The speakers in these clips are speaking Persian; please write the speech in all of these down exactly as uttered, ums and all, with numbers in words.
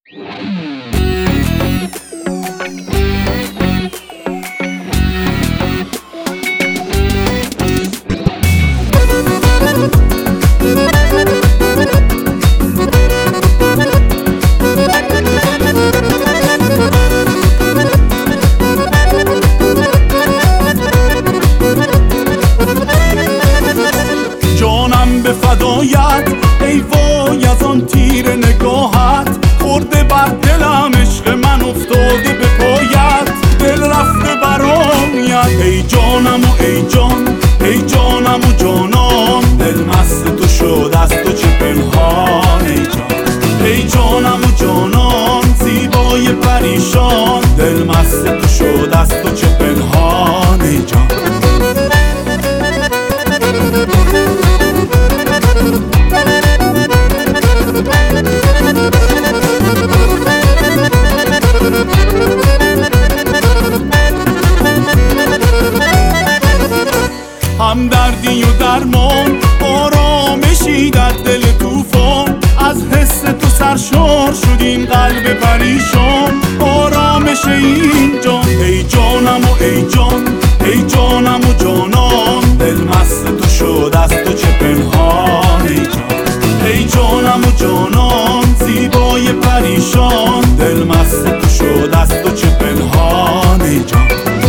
جانم به فدایت ای وای از آن تیر نگاهت، خورده بر دلم عشق من افتاده به پایت، دل رفته برایت ای جانم و ای جان، ای جانم و جانان، دل مست تو شد از تو چه پنهان ای جان، ای جانم و جانان زیبای پریشان، دل مست تو شد از تو چه پنهان ای جان. همدردی و درمان، آرامشی در دل طوفان، از حس تو سرشار شد این قلب پریشان، آرامش این جان ای جانم و ای جان، ای جانم و جانان، دل مست تو شد از تو چه پنهان ای جان، ای جانم و جانان زیبای پریشان، دل مست تو شد از تو چه پنهان ای جان.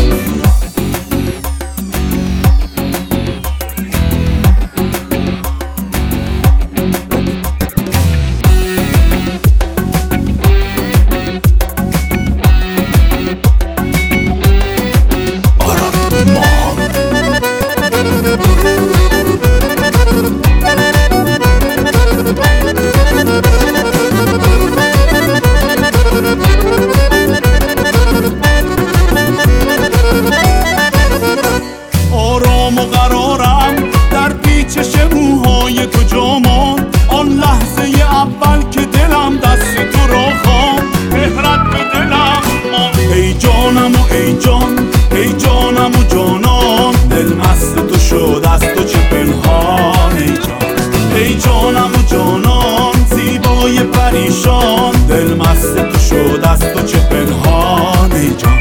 آرام و قرارم در پیچش موهای تو جامان، آن لحظه اول که دلم دست تو را خواند، مهرت به دلم ماند ای جانم و ای جان، ای جانم و جانان، دل مست تو شد از تو چه پنهان ای جان، ای جانم و جانان زیبای پریشان، دل مست تو شد از تو چه پنهان ای جان.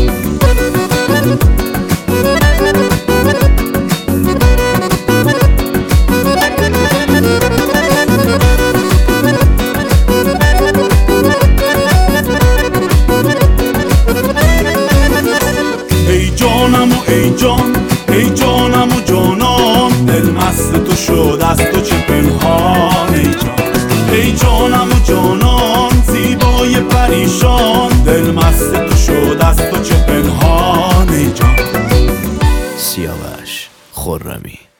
ای جانم و ای جان، ای جانم و جانان، دل مست تو شد از تو چه پنهان ای جان، ای جانم و جانان زیبای پریشان، دل مست تو شد از تو چه پنهان ای جان. سیاوش خرمی.